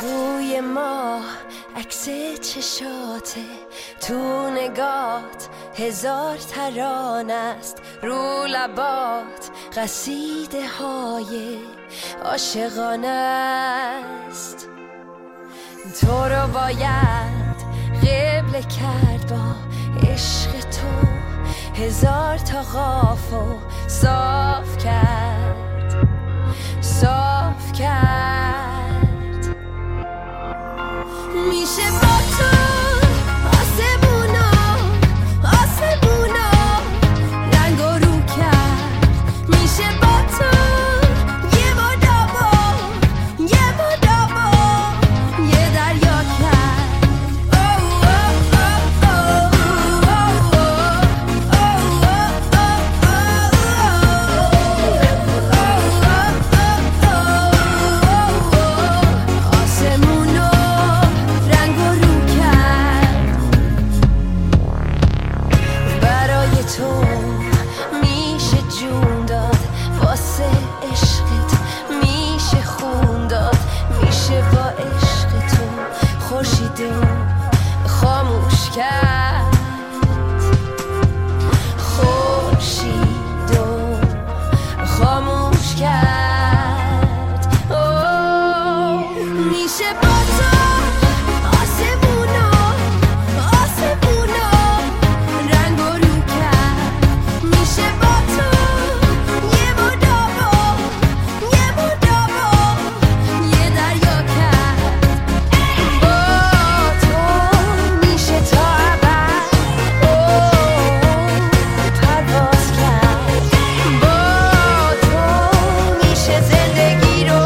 روی ما عکس چشاته، تو نگات هزار ترانه است، رو لبات قصیده های عاشقانه است. تو رو باید قبله کرد با عشق تو، هزار تا قافو صاف کرد، صاف کرد. میشه با تو آسمونا، آسمونا رنگ و رو کرد. میشه با تو یه مدابا، یه مدابا یه دریا کرد. آسمونو رنگ و رو کرد. برای تو میشه جون داد، واسه عشقت میشه خون داد. میشه با عشق تو خورشیدو خاموش کرد، خورشیدو خاموش کرد. میشه با تو آسمونا، آسمونا رنگ و رو کرد. میشه با تو یه مدابا، یه مدابا یه دریا کرد. با تو میشه تا ابد پرواز کرد. با تو میشه زندگی رو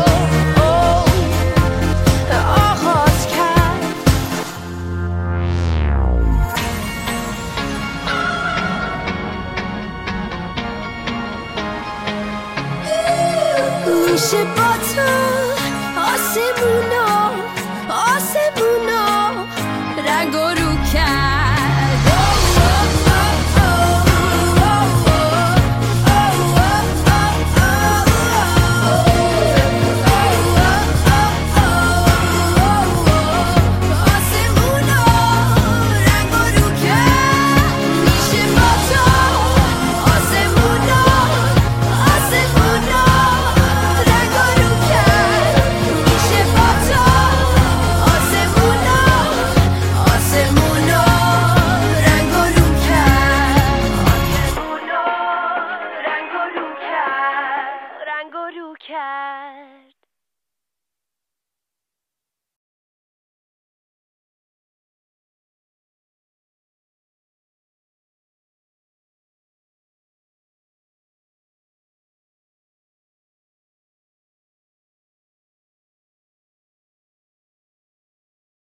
آغاز کرد. میشه با تو آسمونا،